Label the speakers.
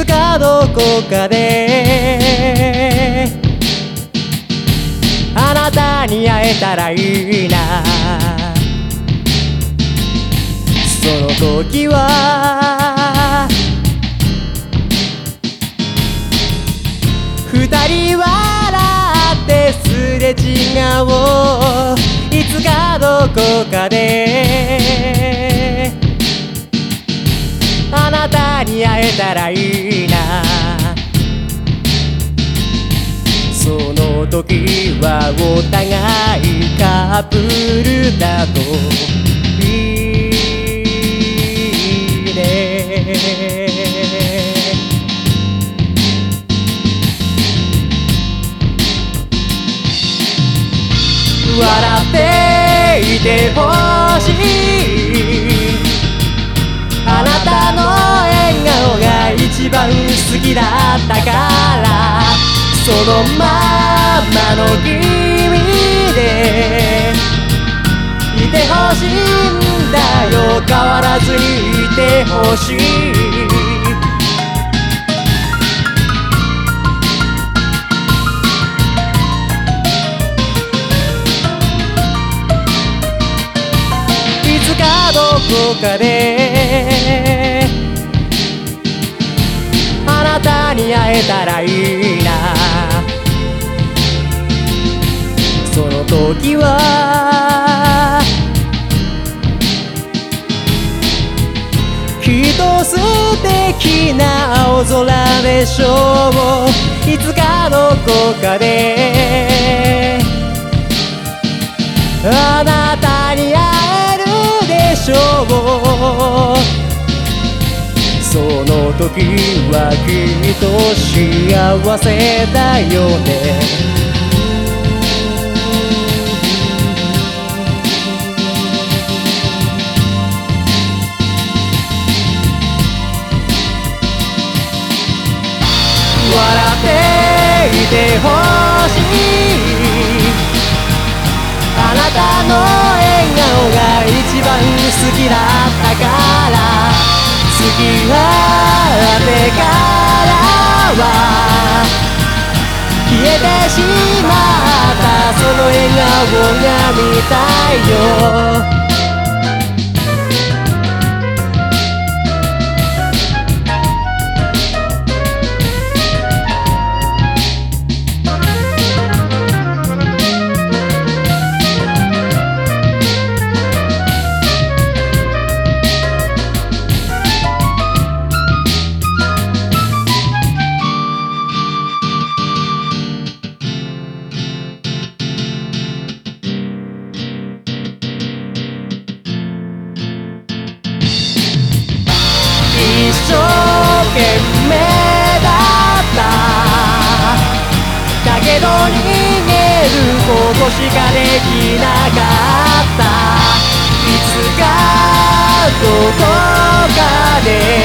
Speaker 1: つかどこかであなたに会えたらいいな。その時は二人笑ってすれ違おう。いつかどこかであなたに会えたらいいな。その時はお互いカップルだといいね。笑っていてほしい。あなたの笑顔が一番好きだったから、そのままの君でいてほしいんだよ。変わらずにいてほしい。どこかであなたに会えたらいいな。その時はきっと素敵な青空でしょう。いつかどこかであなたに会えるでしょう。その時はきっと幸せだよね。笑っていてほしい。あなたの笑顔が一番好きだったから、付き合ってからは消えてしまったその笑顔が見たいよ。一生懸命だっただけど逃げることしかできなかった。いつかどこかで